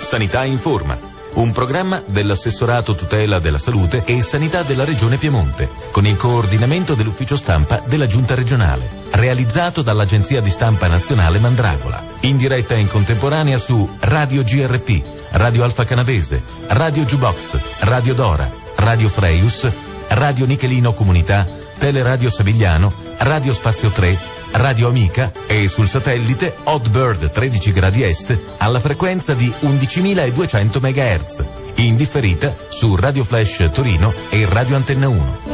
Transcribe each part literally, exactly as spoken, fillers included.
Sanità Informa, un programma dell'Assessorato Tutela della Salute e Sanità della Regione Piemonte, con il coordinamento dell'Ufficio Stampa della Giunta regionale, realizzato dall'Agenzia di Stampa Nazionale Mandragola, in diretta e in contemporanea su Radio G R P, Radio Alfa Canavese, Radio Jukebox, Radio Dora, Radio Freius, Radio Nichelino Comunità, Teleradio Savigliano, Radio Spazio tre, Radio Amica e sul satellite Hotbird tredici gradi est alla frequenza di undicimiladuecento megahertz, in differita su Radio Flash Torino e Radio Antenna uno.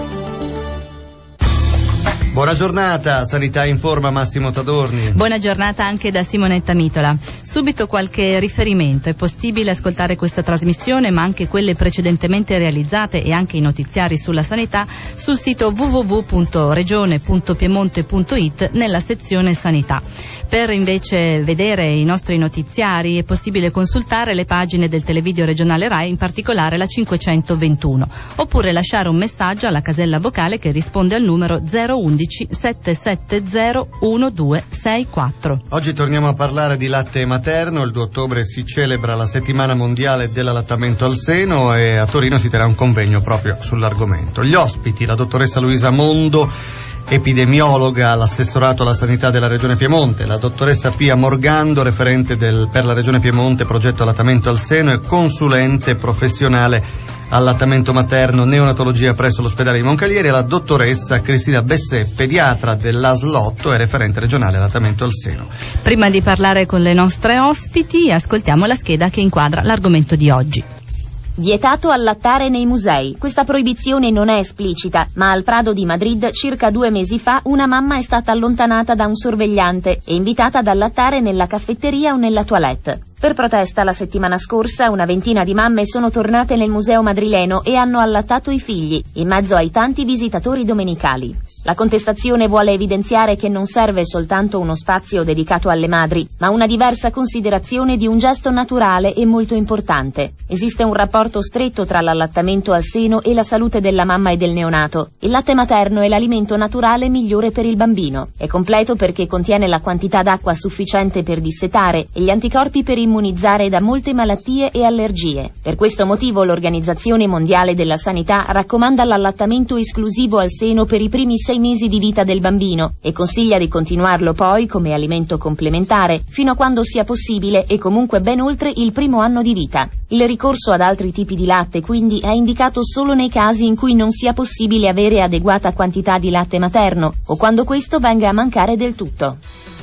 Buona giornata, Sanità Informa, Massimo Tadorni. Buona giornata anche da Simonetta Mitola. Subito qualche riferimento: è possibile ascoltare questa trasmissione, ma anche quelle precedentemente realizzate e anche i notiziari sulla sanità sul sito w w w punto regione punto piemonte punto i t nella sezione Sanità. Per invece vedere i nostri notiziari è possibile consultare le pagine del televideo regionale Rai, in particolare la cinquecentoventuno, oppure lasciare un messaggio alla casella vocale che risponde al numero zero uno uno sette sette zero uno due sei quattro. Oggi torniamo a parlare di latte materno. Il due ottobre si celebra la settimana mondiale dell'allattamento al seno e a Torino si terrà un convegno proprio sull'argomento. Gli ospiti: la dottoressa Luisa Mondo, epidemiologa all'assessorato alla sanità della Regione Piemonte, la dottoressa Pia Morgando, referente del, per la Regione Piemonte progetto allattamento al seno e consulente professionale allattamento materno neonatologia presso l'ospedale di Moncalieri, e la dottoressa Cristina Bessè, pediatra dell'A S L otto e referente regionale allattamento al seno. Prima di parlare con le nostre ospiti, ascoltiamo la scheda che inquadra l'argomento di oggi. Vietato allattare nei musei. Questa proibizione non è esplicita, ma al Prado di Madrid circa due mesi fa una mamma è stata allontanata da un sorvegliante e invitata ad allattare nella caffetteria o nella toilette. Per protesta la settimana scorsa una ventina di mamme sono tornate nel museo madrileno e hanno allattato i figli, in mezzo ai tanti visitatori domenicali. La contestazione vuole evidenziare che non serve soltanto uno spazio dedicato alle madri, ma una diversa considerazione di un gesto naturale e molto importante. Esiste un rapporto stretto tra l'allattamento al seno e la salute della mamma e del neonato. Il latte materno è l'alimento naturale migliore per il bambino. È completo perché contiene la quantità d'acqua sufficiente per dissetare e gli anticorpi per immunizzare da molte malattie e allergie. Per questo motivo l'Organizzazione Mondiale della Sanità raccomanda l'allattamento esclusivo al seno per i primi sei mesi di vita del bambino e consiglia di continuarlo poi come alimento complementare fino a quando sia possibile e comunque ben oltre il primo anno di vita. Il ricorso ad altri tipi di latte quindi è indicato solo nei casi in cui non sia possibile avere adeguata quantità di latte materno o quando questo venga a mancare del tutto.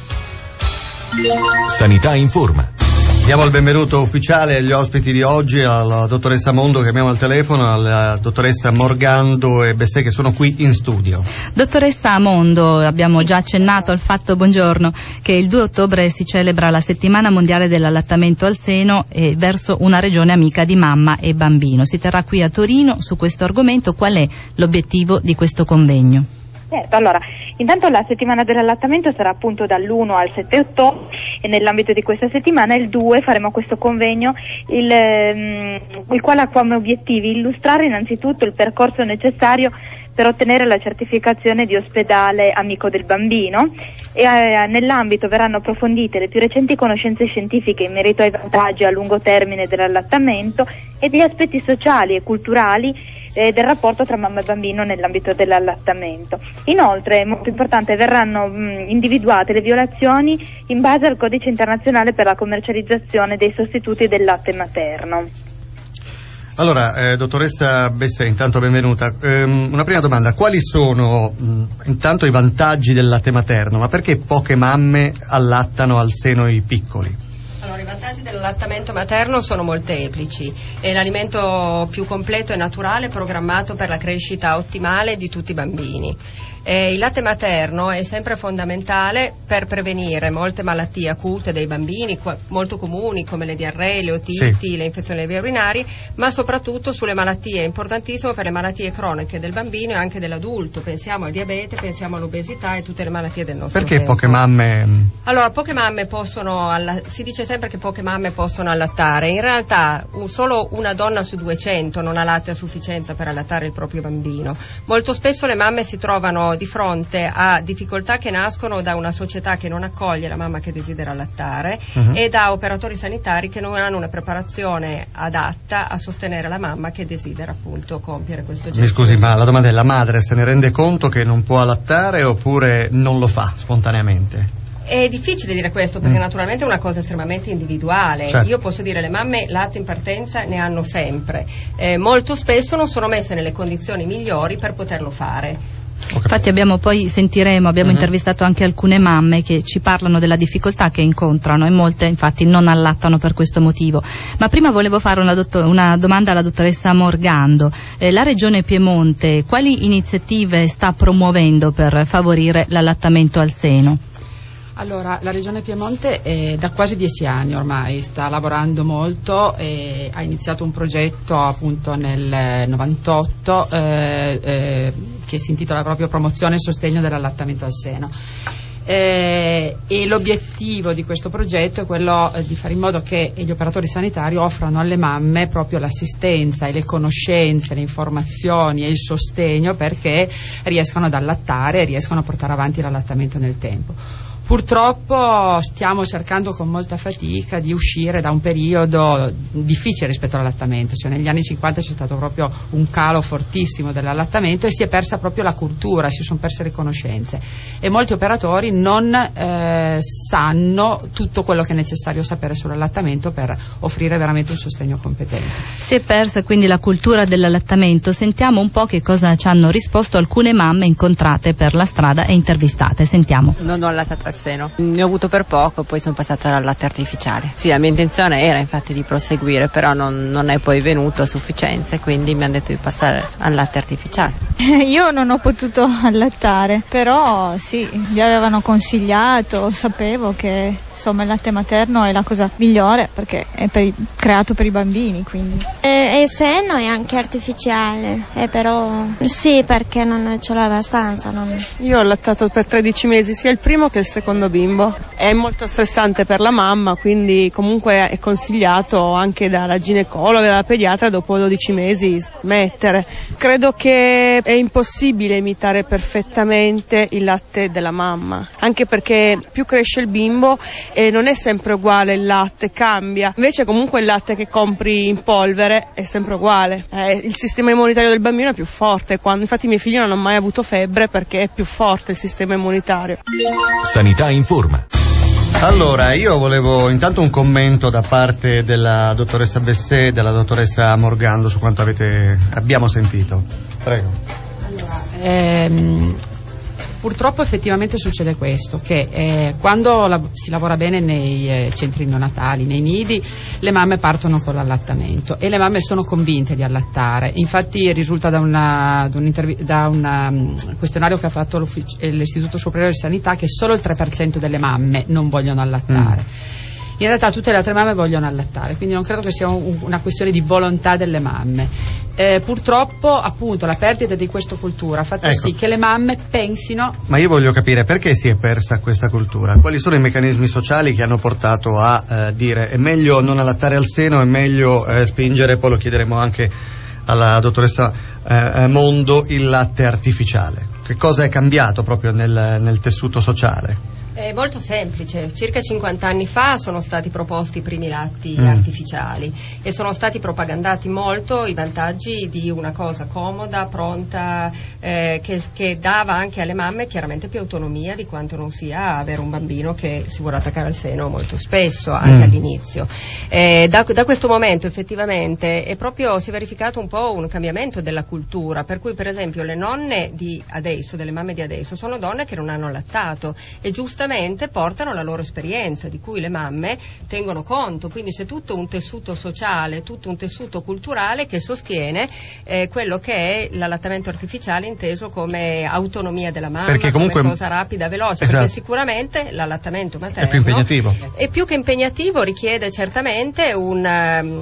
Sanità Informa. Diamo il benvenuto ufficiale agli ospiti di oggi, alla dottoressa Mondo che abbiamo al telefono, alla dottoressa Morgando e Bessè che sono qui in studio. Dottoressa Mondo, abbiamo già accennato al fatto, buongiorno, che il due ottobre si celebra la settimana mondiale dell'allattamento al seno e verso una regione amica di mamma e bambino. Si terrà qui a Torino su questo argomento. Qual è l'obiettivo di questo convegno? Certo, allora, intanto la settimana dell'allattamento sarà appunto dall'uno al sette ottobre e nell'ambito di questa settimana, il due, faremo questo convegno, il, ehm, il quale ha come obiettivi illustrare innanzitutto il percorso necessario per ottenere la certificazione di ospedale amico del bambino e eh, nell'ambito verranno approfondite le più recenti conoscenze scientifiche in merito ai vantaggi a lungo termine dell'allattamento e degli aspetti sociali e culturali Eh, del rapporto tra mamma e bambino nell'ambito dell'allattamento. Inoltre, molto importante, verranno mh, individuate le violazioni in base al codice internazionale per la commercializzazione dei sostituti del latte materno. Allora, eh, dottoressa Bessè, intanto benvenuta. Ehm, una prima domanda: quali sono mh, intanto i vantaggi del latte materno, ma perché poche mamme allattano al seno i piccoli? Allora, i vantaggi dell'allattamento materno sono molteplici. È l'alimento più completo e naturale programmato per la crescita ottimale di tutti i bambini. Eh, il latte materno è sempre fondamentale per prevenire molte malattie acute dei bambini, qua, molto comuni come le diarree, le otiti, sì. le infezioni delle vie urinari, ma soprattutto sulle malattie, importantissimo per le malattie croniche del bambino e anche dell'adulto. Pensiamo al diabete, pensiamo all'obesità e tutte le malattie del nostro Perché tempo. poche mamme? Allora, poche mamme possono, alla... si dice sempre che poche mamme possono allattare. In realtà un, solo una donna su duecento non ha latte a sufficienza per allattare il proprio bambino. Molto spesso le mamme si trovano sono di fronte a difficoltà che nascono da una società che non accoglie la mamma che desidera allattare uh-huh. e da operatori sanitari che non hanno una preparazione adatta a sostenere la mamma che desidera appunto compiere questo gesto. Mi scusi, ma la domanda è: la madre se ne rende conto che non può allattare oppure non lo fa spontaneamente? È difficile dire questo perché mm. naturalmente è una cosa estremamente individuale. Certo. Io posso dire le mamme latte in partenza ne hanno sempre, eh, molto spesso non sono messe nelle condizioni migliori per poterlo fare. Infatti abbiamo poi sentiremo, abbiamo uh-huh. intervistato anche alcune mamme che ci parlano della difficoltà che incontrano e molte infatti non allattano per questo motivo. Ma prima volevo fare una, dottor- una domanda alla dottoressa Morgando. Eh, la Regione Piemonte quali iniziative sta promuovendo per favorire l'allattamento al seno? Allora, la Regione Piemonte eh, da quasi dieci anni ormai sta lavorando molto, e ha iniziato un progetto appunto nel novantotto eh, eh, che si intitola proprio Promozione e Sostegno dell'allattamento al seno. Eh, e l'obiettivo di questo progetto è quello eh, di fare in modo che gli operatori sanitari offrano alle mamme proprio l'assistenza e le conoscenze, le informazioni e il sostegno perché riescano ad allattare e riescano a portare avanti l'allattamento nel tempo. Purtroppo stiamo cercando con molta fatica di uscire da un periodo difficile rispetto all'allattamento, cioè negli anni cinquanta c'è stato proprio un calo fortissimo dell'allattamento e si è persa proprio la cultura, si sono perse le conoscenze e molti operatori non eh, sanno tutto quello che è necessario sapere sull'allattamento per offrire veramente un sostegno competente. Si è persa quindi la cultura dell'allattamento. Sentiamo un po' che cosa ci hanno risposto alcune mamme incontrate per la strada e intervistate. Sentiamo. Non ho allattato al seno, ne ho avuto per poco, poi sono passata al latte artificiale. Sì, la mia intenzione era infatti di proseguire, però non, non è poi venuto a sufficienza, quindi mi hanno detto di passare al latte artificiale. Io non ho potuto allattare, però sì, mi avevano consigliato, sapevo che insomma il latte materno è la cosa migliore perché è per i, creato per i bambini, quindi. E il seno è anche artificiale, eh, però sì, perché non ce l'ho abbastanza. Non... Io ho allattato per tredici mesi, sia il primo che il secondo bimbo. È molto stressante per la mamma, quindi comunque è consigliato anche dalla ginecologa e dalla pediatra dopo dodici mesi smettere. Credo che è impossibile imitare perfettamente il latte della mamma, anche perché più cresce il bimbo e non è sempre uguale il latte, cambia. Invece comunque il latte che compri in polvere è sempre uguale. Eh, il sistema immunitario del bambino è più forte, quando, infatti i miei figli non hanno mai avuto febbre perché è più forte il sistema immunitario. Sanità in forma. Allora, io volevo intanto un commento da parte della dottoressa Bessé e della dottoressa Morgando su quanto avete abbiamo sentito. Prego. Allora, ehm, purtroppo effettivamente succede questo, che eh, quando la, si lavora bene nei eh, centri neonatali, nei nidi, le mamme partono con l'allattamento e le mamme sono convinte di allattare. Infatti risulta da, una, da, un, da un um, questionario che ha fatto l'Istituto Superiore di Sanità che solo il tre per cento delle mamme non vogliono allattare. Mm. In realtà tutte le altre mamme vogliono allattare, quindi non credo che sia un, una questione di volontà delle mamme. Eh, purtroppo appunto la perdita di questa cultura ha fatto ecco. sì che le mamme pensino. Ma io voglio capire perché si è persa questa cultura, quali sono i meccanismi sociali che hanno portato a eh, dire è meglio non allattare al seno, è meglio eh, spingere, poi lo chiederemo anche alla dottoressa eh, Mondo, il latte artificiale. Che cosa è cambiato proprio nel, nel tessuto sociale? È molto semplice, circa cinquanta anni fa sono stati proposti i primi latti mm. artificiali e sono stati propagandati molto i vantaggi di una cosa comoda, pronta, eh, che, che dava anche alle mamme chiaramente più autonomia di quanto non sia avere un bambino che si vuole attaccare al seno molto spesso, anche mm. all'inizio. Eh, da, da questo momento effettivamente è proprio, si è verificato un po' un cambiamento della cultura, per cui per esempio le nonne di adesso, delle mamme di adesso, sono donne che non hanno allattato e giustamente portano la loro esperienza di cui le mamme tengono conto, quindi c'è tutto un tessuto sociale, tutto un tessuto culturale che sostiene eh, quello che è l'allattamento artificiale inteso come autonomia della mamma, perché comunque come cosa rapida, veloce, esatto. Perché sicuramente l'allattamento materno è più impegnativo e più che impegnativo richiede certamente un um,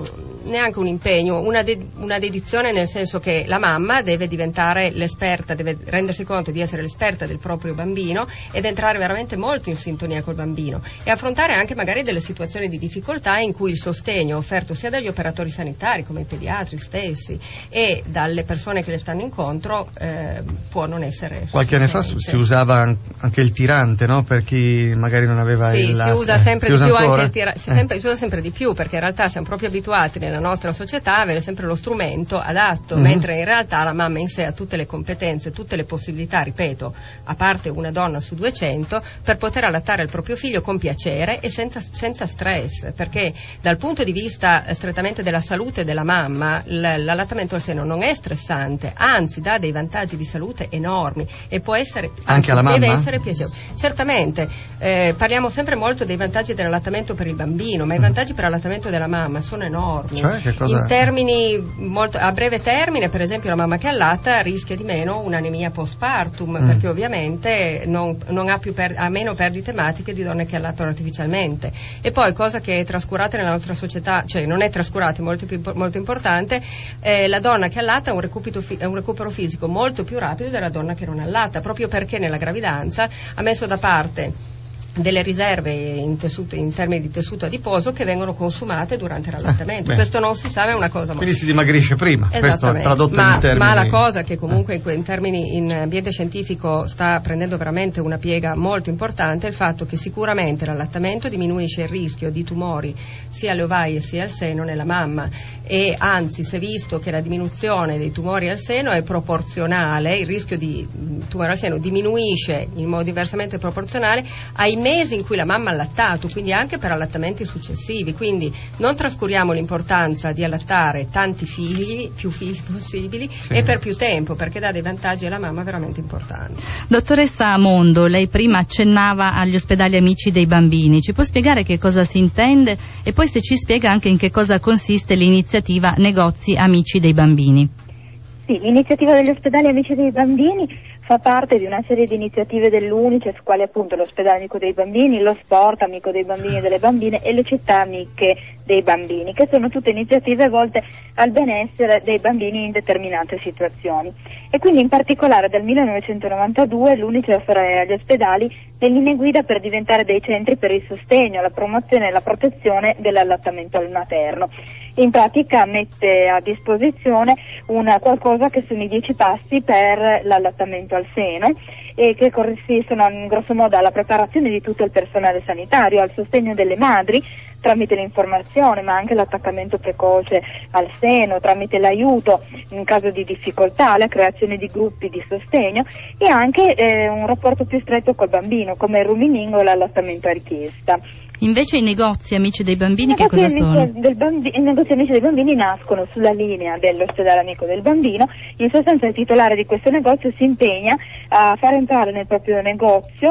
neanche un impegno, una, de- una dedizione, nel senso che la mamma deve diventare l'esperta, deve rendersi conto di essere l'esperta del proprio bambino ed entrare veramente molto in sintonia col bambino e affrontare anche magari delle situazioni di difficoltà in cui il sostegno offerto sia dagli operatori sanitari come i pediatri stessi e dalle persone che le stanno incontro eh, può non essere sufficiente. Qualche anno fa si usava anche il tirante, no? Per chi magari non aveva sì, il si usa sempre si di usa più ancora? anche il tirante, si, eh. sempre, si usa sempre di più perché in realtà siamo proprio abituati nella nostra società a avere sempre lo strumento adatto, mm-hmm. mentre in realtà la mamma in sé ha tutte le competenze, tutte le possibilità, ripeto, a parte una donna su duecento, per poter allattare il proprio figlio con piacere e senza, senza stress, perché dal punto di vista strettamente della salute della mamma l- l'allattamento al seno non è stressante, anzi dà dei vantaggi di salute enormi e può essere anche anzi, alla deve mamma? essere piacevole. Certamente, eh, parliamo sempre molto dei vantaggi dell'allattamento per il bambino, ma i vantaggi per l'allattamento della mamma sono enormi. Cioè, che cosa... In termini molto, a breve termine, per esempio la mamma che allatta rischia di meno un'anemia postpartum, mm. perché ovviamente non, non ha, più per, ha meno perdite ematiche di donne che allattano artificialmente. E poi, cosa che è trascurata nella nostra società, cioè non è trascurata, è molto, più, molto importante, eh, la donna che allatta ha un recupero, un recupero fisico molto più rapido della donna che non allatta, proprio perché nella gravidanza ha messo da parte delle riserve in, tessuto, in termini di tessuto adiposo che vengono consumate durante l'allattamento. Ah, questo non si sa, ma è una cosa molto... Quindi si dimagrisce prima, questo tradotto ma, in termini... ma la cosa che comunque in, in termini in ambiente scientifico sta prendendo veramente una piega molto importante è il fatto che sicuramente l'allattamento diminuisce il rischio di tumori sia alle ovaie sia al seno nella mamma, e anzi si è visto che la diminuzione dei tumori al seno è proporzionale, il rischio di tumore al seno diminuisce in modo diversamente proporzionale ai mesi in cui la mamma ha allattato, quindi anche per allattamenti successivi. Quindi non trascuriamo l'importanza di allattare tanti figli, più figli possibili, sì. e per più tempo, perché dà dei vantaggi alla mamma veramente importanti. Dottoressa Mondo, lei prima accennava agli ospedali amici dei bambini, ci può spiegare che cosa si intende e poi se ci spiega anche in che cosa consiste l'iniziativa Negozi Amici dei Bambini? Sì, l'iniziativa degli ospedali amici dei bambini fa parte di una serie di iniziative dell'Unicef, quali appunto l'ospedale amico dei bambini, lo sport amico dei bambini e delle bambine e le città amiche dei bambini, che sono tutte iniziative volte al benessere dei bambini in determinate situazioni. E quindi in particolare dal millenovecentonovantadue l'Unicef offre agli ospedali le linee guida per diventare dei centri per il sostegno, la promozione e la protezione dell'allattamento al materno. In pratica mette a disposizione una qualcosa che sono i dieci passi per l'allattamento al seno e che consistono in grosso modo alla preparazione di tutto il personale sanitario, al sostegno delle madri tramite l'informazione, ma anche l'attaccamento precoce al seno, tramite l'aiuto in caso di difficoltà, la creazione di gruppi di sostegno e anche eh, un rapporto più stretto col bambino, come il rooming o l'allattamento a richiesta. Invece i negozi amici dei bambini che cosa sono? Del bambi- I negozi amici dei bambini nascono sulla linea dell'ospedale amico del bambino. In sostanza il titolare di questo negozio si impegna a far entrare nel proprio negozio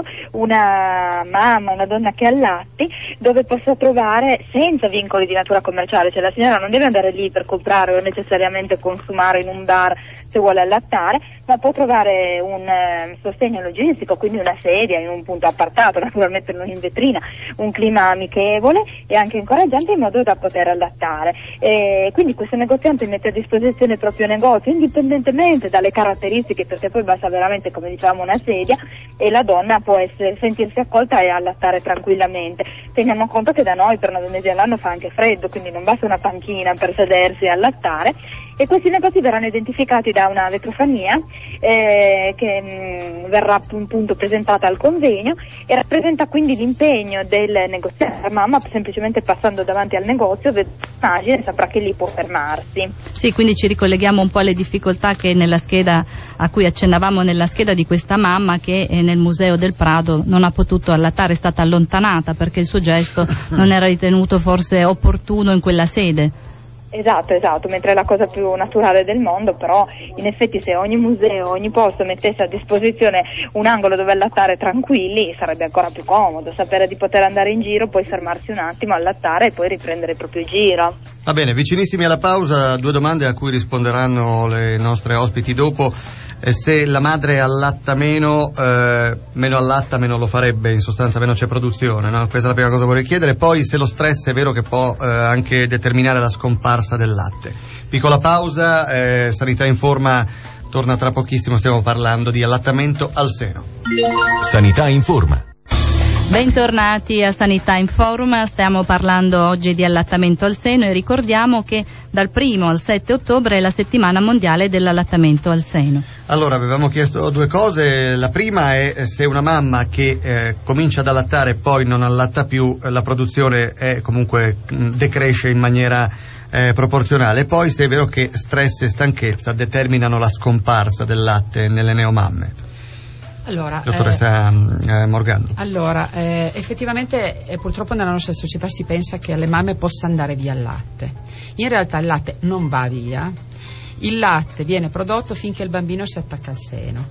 una mamma, una donna che allatti, dove possa trovare senza vincoli di natura commerciale, cioè la signora non deve andare lì per comprare o necessariamente consumare in un bar se vuole allattare, ma può trovare un eh, sostegno logistico, quindi una sedia in un punto appartato, naturalmente non in vetrina, un clima amichevole e anche incoraggiante in modo da poter allattare. E quindi questo negoziante mette a disposizione il proprio negozio indipendentemente dalle caratteristiche, perché poi basta veramente, come diciamo, una sedia e la donna può essere, sentirsi accolta e allattare tranquillamente. Teniamo conto che da noi per nove mesi all'anno fa anche freddo, quindi non basta una panchina per sedersi e allattare, e questi negozi verranno identificati da una vetrofania eh, che mh, verrà appunto presentata al convegno e rappresenta quindi l'impegno del negoziante. La mamma semplicemente passando davanti al negozio vede l'immagine e saprà che lì può fermarsi. Sì, quindi ci ricolleghiamo un po' alle difficoltà che nella scheda a cui accennavamo nella scheda di questa mamma che eh, nel Museo del Prado non ha potuto allattare, è stata allontanata perché il suo gesto non era ritenuto forse opportuno in quella sede. Esatto, esatto, mentre è la cosa più naturale del mondo, però in effetti se ogni museo, ogni posto mettesse a disposizione un angolo dove allattare tranquilli sarebbe ancora più comodo, sapere di poter andare in giro, poi fermarsi un attimo, allattare e poi riprendere il proprio giro. Va bene, vicinissimi alla pausa, due domande a cui risponderanno le nostre ospiti dopo. eh, se la madre allatta meno, eh, meno allatta, meno lo farebbe, in sostanza meno c'è produzione, no? Questa è la prima cosa che vorrei chiedere. Poi se lo stress è vero che può eh, anche determinare la scomparsa del latte. Piccola pausa, eh, Sanità in Forma torna tra pochissimo, stiamo parlando di allattamento al seno. Sanità in Forma. Bentornati a Sanità in Forum, stiamo parlando oggi di allattamento al seno e ricordiamo che dal primo al sette ottobre è la settimana mondiale dell'allattamento al seno. Allora, avevamo chiesto due cose, la prima è se una mamma che eh, comincia ad allattare e poi non allatta più, la produzione è comunque mh, decresce in maniera eh, proporzionale, poi se è vero che stress e stanchezza determinano la scomparsa del latte nelle neomamme. Allora, dottoressa eh, eh, Morgando. Allora, eh, effettivamente eh, purtroppo nella nostra società si pensa che alle mamme possa andare via il latte. In realtà il latte non va via, il latte viene prodotto finché il bambino si attacca al seno.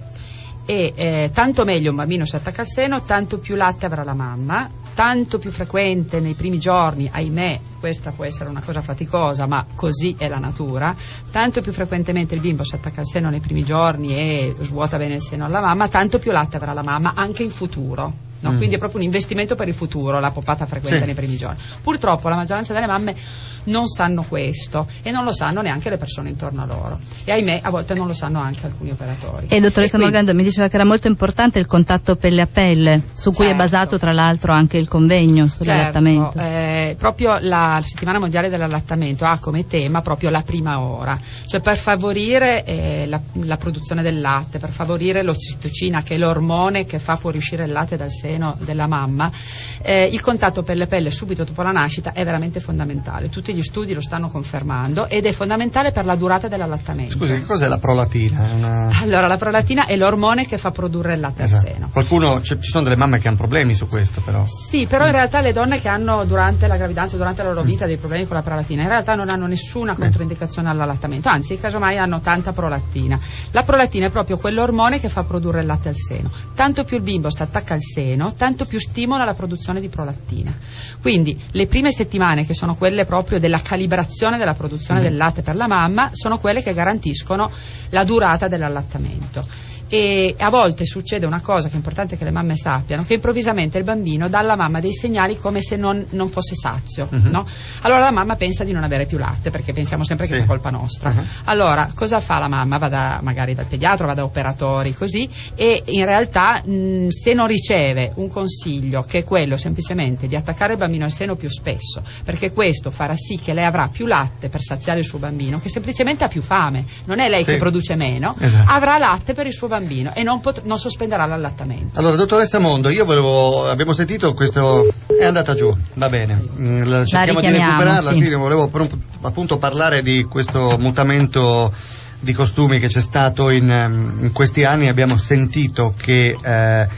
E eh, tanto meglio un bambino si attacca al seno, tanto più latte avrà la mamma, tanto più frequente nei primi giorni, ahimè, questa può essere una cosa faticosa, ma così è la natura, tanto più frequentemente il bimbo si attacca al seno nei primi giorni e svuota bene il seno alla mamma, tanto più latte avrà la mamma anche in futuro. No? Mm. Quindi è proprio un investimento per il futuro, la poppata frequente sì. nei primi giorni. Purtroppo la maggioranza delle mamme non sanno questo e non lo sanno neanche le persone intorno a loro e ahimè a volte non lo sanno anche alcuni operatori. E dottoressa Morgando mi diceva che era molto importante il contatto pelle a pelle, su cui certo. è basato tra l'altro anche il convegno sull'allattamento. Certo, eh, proprio la settimana mondiale dell'allattamento ha come tema proprio la prima ora, cioè per favorire eh, la, la produzione del latte, per favorire l'ossitocina che è l'ormone che fa fuoriuscire il latte dal seno della mamma, eh, il contatto pelle a pelle subito dopo la nascita è veramente fondamentale. Tutti gli studi lo stanno confermando ed è fondamentale per la durata dell'allattamento. Scusi, che cos'è la prolatina? Una... Allora, la prolatina è l'ormone che fa produrre il latte esatto. al seno. Qualcuno, ci sono delle mamme che hanno problemi su questo però. Sì, però in realtà le donne che hanno durante la gravidanza, durante la loro vita dei problemi con la prolatina, in realtà non hanno nessuna controindicazione all'allattamento, anzi, casomai hanno tanta prolattina. La prolatina è proprio quell'ormone che fa produrre il latte al seno. Tanto più il bimbo si attacca al seno, tanto più stimola la produzione di prolattina. Quindi le prime settimane, che sono quelle proprio della calibrazione della produzione mm. del latte per la mamma, sono quelle che garantiscono la durata dell'allattamento. E a volte succede una cosa che è importante che le mamme sappiano, che improvvisamente il bambino dà alla mamma dei segnali come se non, non fosse sazio, uh-huh. no? Allora la mamma pensa di non avere più latte, perché pensiamo sempre che sì. sia colpa nostra. Uh-huh. Allora cosa fa la mamma? Va da, magari dal pediatra, va da operatori, così, e in realtà mh, se non riceve un consiglio che è quello semplicemente di attaccare il bambino al seno più spesso, perché questo farà sì che lei avrà più latte per saziare il suo bambino, che semplicemente ha più fame, non è lei sì. che produce meno, esatto. avrà latte per il suo bambino bambino e non, pot- non sospenderà l'allattamento. Allora, dottoressa Mondo, io volevo, abbiamo sentito questo, è andata giù, va bene, la cerchiamo di recuperarla, sì. Sì, volevo appunto parlare di questo mutamento di costumi che c'è stato in, in questi anni. Abbiamo sentito che eh,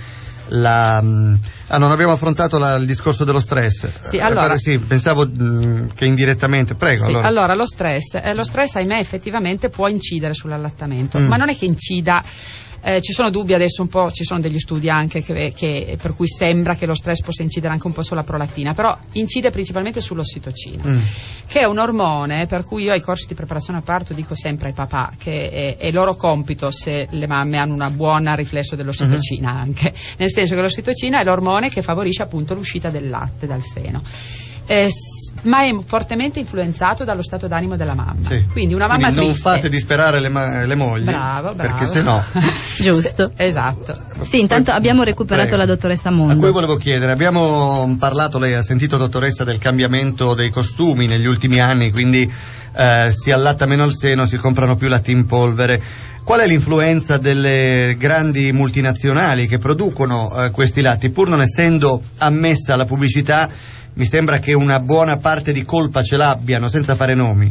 la ah, non abbiamo affrontato la, il discorso dello stress. Sì, allora, eh, sì, pensavo mh, che indirettamente, prego. Sì, allora. allora lo stress, eh, lo stress ahimè effettivamente può incidere sull'allattamento, mm. ma non è che incida. Eh, ci sono dubbi adesso un po', ci sono degli studi anche che, che, per cui sembra che lo stress possa incidere anche un po' sulla prolattina, però incide principalmente sull'ossitocina, mm. che è un ormone per cui io ai corsi di preparazione al parto dico sempre ai papà che è, è loro compito, se le mamme hanno una buona riflesso dell'ossitocina mm-hmm. anche, nel senso che l'ossitocina è l'ormone che favorisce appunto l'uscita del latte dal seno. Eh, ma è fortemente influenzato dallo stato d'animo della mamma. Sì. Quindi una mamma Quindi non triste. fate disperare le, ma- le mogli. Bravo, bravo. Perché se no. Giusto. Esatto. Sì, intanto abbiamo recuperato Prego. la dottoressa Mondo. A cui volevo chiedere, abbiamo parlato, lei ha sentito dottoressa, del cambiamento dei costumi negli ultimi anni, quindi eh, si allatta meno al seno, si comprano più latte in polvere. Qual è l'influenza delle grandi multinazionali che producono eh, questi latti? Pur non essendo ammessa la pubblicità, mi sembra che una buona parte di colpa ce l'abbiano, senza fare nomi.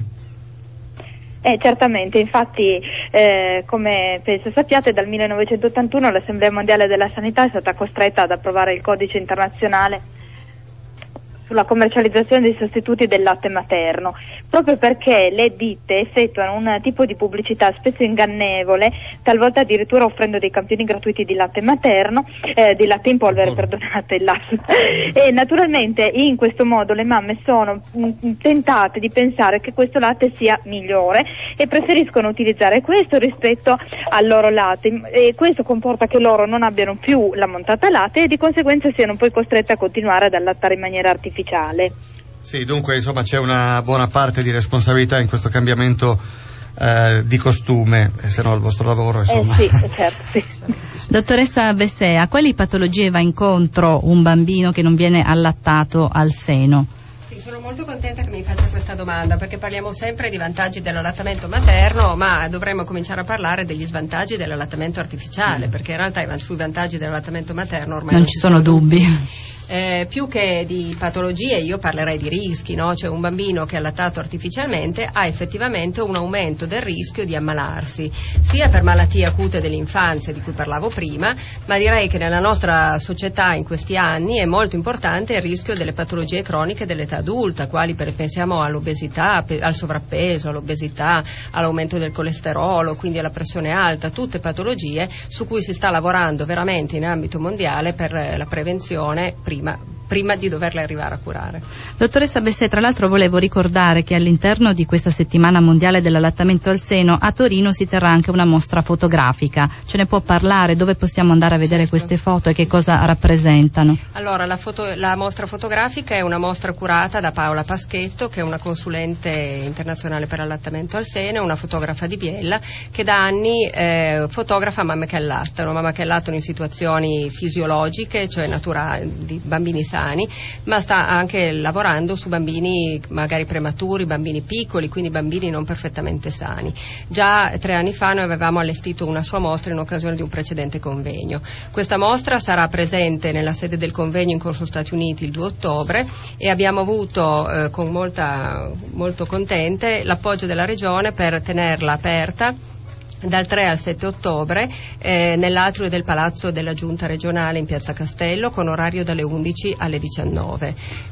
Eh, certamente, infatti eh, come penso sappiate dal millenovecentottantuno l'Assemblea Mondiale della Sanità è stata costretta ad approvare il codice internazionale sulla commercializzazione dei sostituti del latte materno, proprio perché le ditte effettuano un tipo di pubblicità spesso ingannevole, talvolta addirittura offrendo dei campioni gratuiti di latte materno, eh, di latte in polvere, perdonate il lapsus. E naturalmente in questo modo le mamme sono mh, tentate di pensare che questo latte sia migliore e preferiscono utilizzare questo rispetto al loro latte, e questo comporta che loro non abbiano più la montata latte e di conseguenza siano poi costrette a continuare ad allattare in maniera artificiale. Sì, dunque insomma c'è una buona parte di responsabilità in questo cambiamento eh, di costume, se no il vostro lavoro insomma. Eh sì, certo, sì. Dottoressa Bessè, a quali patologie va incontro un bambino che non viene allattato al seno? Sono molto contenta che mi faccia questa domanda, perché parliamo sempre di vantaggi dell'allattamento materno, ma dovremmo cominciare a parlare degli svantaggi dell'allattamento artificiale, perché in realtà sui vantaggi dell'allattamento materno ormai non, non ci sono dubbi. dubbi. Eh, più che di patologie io parlerei di rischi, no? Cioè un bambino che è allattato artificialmente ha effettivamente un aumento del rischio di ammalarsi, sia per malattie acute dell'infanzia di cui parlavo prima, ma direi che nella nostra società in questi anni è molto importante il rischio delle patologie croniche dell'età adulta, quali per, pensiamo all'obesità, al sovrappeso, all'obesità, all'aumento del colesterolo, quindi alla pressione alta, tutte patologie su cui si sta lavorando veramente in ambito mondiale per la prevenzione prima Prima, prima di doverle arrivare a curare. Dottoressa Bessè, tra l'altro volevo ricordare che all'interno di questa settimana mondiale dell'allattamento al seno a Torino si terrà anche una mostra fotografica. Ce ne può parlare? Dove possiamo andare a vedere certo. queste foto e che cosa rappresentano? Allora, la, foto, la mostra fotografica è una mostra curata da Paola Paschetto, che è una consulente internazionale per l'allattamento al seno, una fotografa di Biella, che da anni eh, fotografa mamme che allattano, mamme che allattano in situazioni fisiologiche, cioè naturali, di bambini sani, ma sta anche lavorando su bambini magari prematuri, bambini piccoli, quindi bambini non perfettamente sani. Già tre anni fa noi avevamo allestito una sua mostra in occasione di un precedente convegno. Questa mostra sarà presente nella sede del convegno in Corso Stati Uniti il due ottobre e abbiamo avuto eh, con molta, molto contente l'appoggio della Regione per tenerla aperta dal tre al sette ottobre eh, nell'atrio del Palazzo della Giunta regionale in Piazza Castello, con orario dalle undici alle diciannove.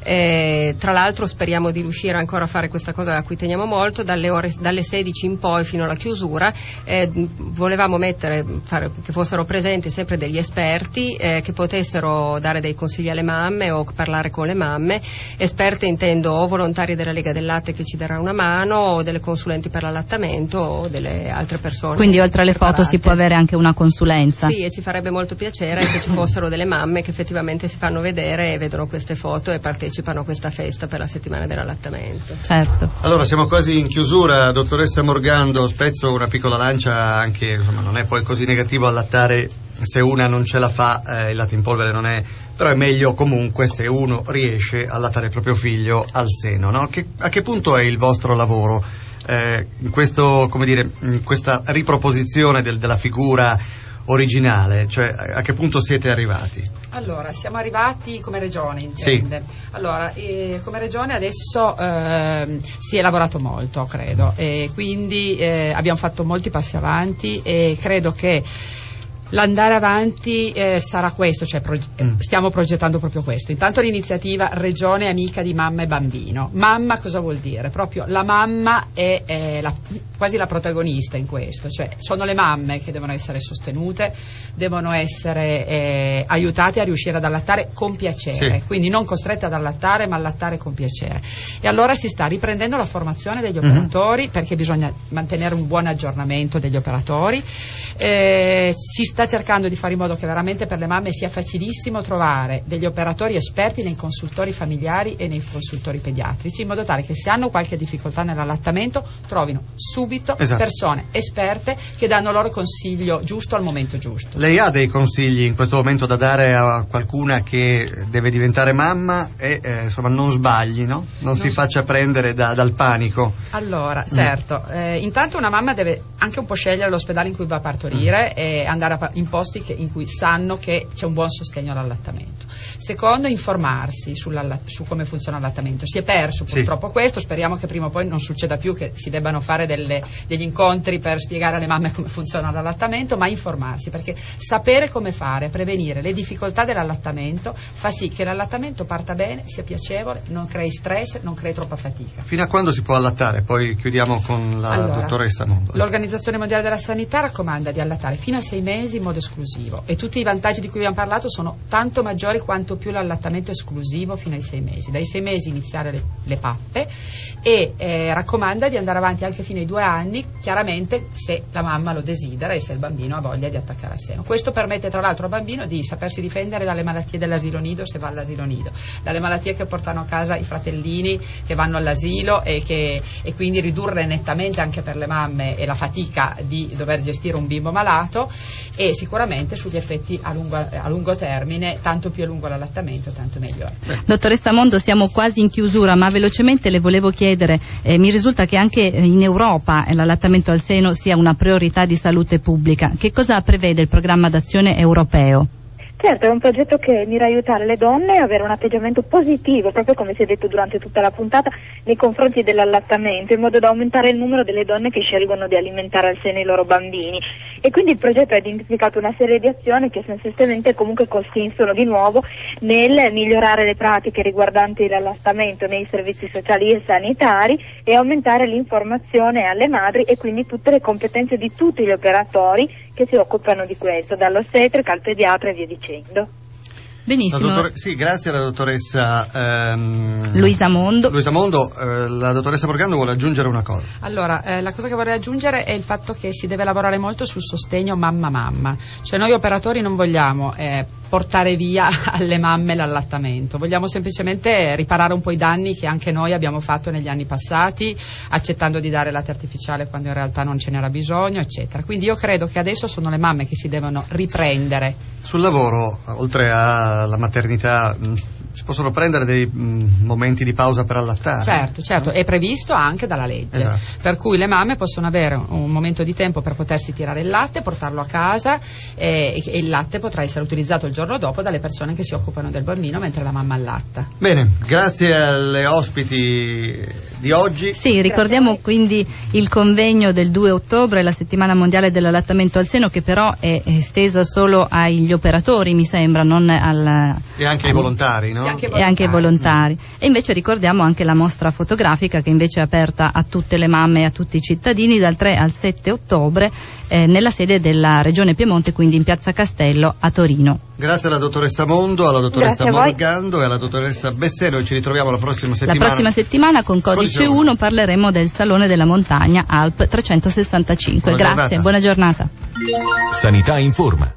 Eh, tra l'altro speriamo di riuscire ancora a fare questa cosa a cui teniamo molto, dalle ore dalle sedici in poi fino alla chiusura. Eh, volevamo mettere fare, che fossero presenti sempre degli esperti eh, che potessero dare dei consigli alle mamme o parlare con le mamme. Esperte intendo o volontari della Lega del Latte che ci darà una mano, o delle consulenti per l'allattamento, o delle altre persone. Quindi oltre alle preparate. foto si può avere anche una consulenza. Sì, e ci farebbe molto piacere che ci fossero delle mamme che effettivamente si fanno vedere e vedono queste foto e partecipano a questa festa per la settimana dell'allattamento. Certo. Allora siamo quasi in chiusura, dottoressa Morgando, spezzo una piccola lancia anche, insomma non è poi così negativo allattare se una non ce la fa, eh, il latte in polvere non è, però è meglio comunque se uno riesce a allattare il proprio figlio al seno, no? Che, a che punto è il vostro lavoro? Eh, in questo, come dire, in questa riproposizione del, della figura originale, cioè a che punto siete arrivati? Allora, siamo arrivati come regione, intende. Sì. Allora, eh, come regione adesso eh, si è lavorato molto, credo, e quindi eh, abbiamo fatto molti passi avanti e credo che l'andare avanti eh, sarà questo, cioè proge- mm. stiamo progettando proprio questo. Intanto l'iniziativa Regione Amica di Mamma e Bambino. Mamma cosa vuol dire? Proprio la mamma è, è la, quasi la protagonista in questo, cioè sono le mamme che devono essere sostenute, devono essere eh, aiutate a riuscire ad allattare con piacere, sì. Quindi non costrette ad allattare, ma allattare con piacere. E allora si sta riprendendo la formazione degli operatori, mm-hmm. perché bisogna mantenere un buon aggiornamento degli operatori. Eh, si sta cercando di fare in modo che veramente per le mamme sia facilissimo trovare degli operatori esperti nei consultori familiari e nei consultori pediatrici, in modo tale che se hanno qualche difficoltà nell'allattamento trovino subito esatto. persone esperte che danno loro consiglio giusto al momento giusto. Lei ha dei consigli in questo momento da dare a qualcuna che deve diventare mamma e eh, insomma non sbagli, no? Non, non si faccia prendere da, dal panico. Allora, certo, mm. eh, intanto una mamma deve anche un po' scegliere l'ospedale in cui va a partorire mm. e andare a, in posti che, in cui sanno che c'è un buon sostegno all'allattamento. Secondo, informarsi sulla, su come funziona l'allattamento. Si è perso purtroppo sì. questo, speriamo che prima o poi non succeda più che si debbano fare delle, degli incontri per spiegare alle mamme come funziona l'allattamento, ma informarsi, perché sapere come fare, prevenire le difficoltà dell'allattamento fa sì che l'allattamento parta bene, sia piacevole, non crei stress, non crei troppa fatica. Fino a quando si può allattare? Poi chiudiamo con la allora, dottoressa Mondo. L'Organizzazione Mondiale della Sanità raccomanda di allattare fino a sei mesi in modo esclusivo, e tutti i vantaggi di cui abbiamo parlato sono tanto maggiori quanto più l'allattamento esclusivo fino ai sei mesi. Dai sei mesi iniziare le, le pappe, e eh, raccomanda di andare avanti anche fino ai due anni, chiaramente se la mamma lo desidera e se il bambino ha voglia di attaccare al seno. Questo permette tra l'altro al bambino di sapersi difendere dalle malattie dell'asilo nido, se va all'asilo nido, dalle malattie che portano a casa i fratellini che vanno all'asilo, e, che, e quindi ridurre nettamente anche per le mamme e la fatica di dover gestire un bimbo malato, e sicuramente sugli effetti a lungo, a lungo termine, tanto più a lungo l'allattamento tanto meglio è. Dottoressa Mondo, siamo quasi in chiusura, ma velocemente le volevo chiedere, eh, mi risulta che anche in Europa l'allattamento al seno sia una priorità di salute pubblica. Che cosa prevede il programma d'azione europeo? Certo, è un progetto che mira a aiutare le donne a avere un atteggiamento positivo, proprio come si è detto durante tutta la puntata, nei confronti dell'allattamento, in modo da aumentare il numero delle donne che scelgono di alimentare al seno i loro bambini. E quindi il progetto ha identificato una serie di azioni che sensibilmente comunque consistono di nuovo nel migliorare le pratiche riguardanti l'allattamento nei servizi sociali e sanitari, e aumentare l'informazione alle madri, e quindi tutte le competenze di tutti gli operatori che si occupano di questo, dall'ostetrica al pediatra e via dicendo. Benissimo. Dottore, sì, grazie alla dottoressa ehm, Luisa Mondo. Luisa Mondo, eh, la dottoressa Morgando vuole aggiungere una cosa. Allora, eh, la cosa che vorrei aggiungere è il fatto che si deve lavorare molto sul sostegno mamma-mamma. Cioè noi operatori non vogliamo eh, portare via alle mamme l'allattamento, vogliamo semplicemente riparare un po' i danni che anche noi abbiamo fatto negli anni passati, accettando di dare latte artificiale quando in realtà non ce n'era bisogno, eccetera. Quindi io credo che adesso sono le mamme che si devono riprendere. Sul lavoro, oltre alla maternità, si possono prendere dei mh, momenti di pausa per allattare? Certo, certo, è previsto anche dalla legge, esatto. Per cui le mamme possono avere un, un momento di tempo per potersi tirare il latte, portarlo a casa, e, e il latte potrà essere utilizzato il giorno dopo dalle persone che si occupano del bambino mentre la mamma allatta. Bene, grazie alle ospiti di oggi. Sì, ricordiamo quindi il convegno del due ottobre, la settimana mondiale dell'allattamento al seno, che però è estesa solo agli operatori, mi sembra, non al... E anche ai volontari, no? Sì, anche volontari. E anche ai volontari. E invece ricordiamo anche la mostra fotografica, che invece è aperta a tutte le mamme e a tutti i cittadini dal tre al sette ottobre eh, nella sede della Regione Piemonte, quindi in Piazza Castello a Torino. Grazie alla dottoressa Mondo, alla dottoressa Morgando e alla dottoressa Bessero, e ci ritroviamo la prossima settimana. La prossima settimana con Codice uno parleremo del Salone della Montagna Alp trecentosessantacinque. Buona Grazie, giornata. buona giornata. Sanità in forma.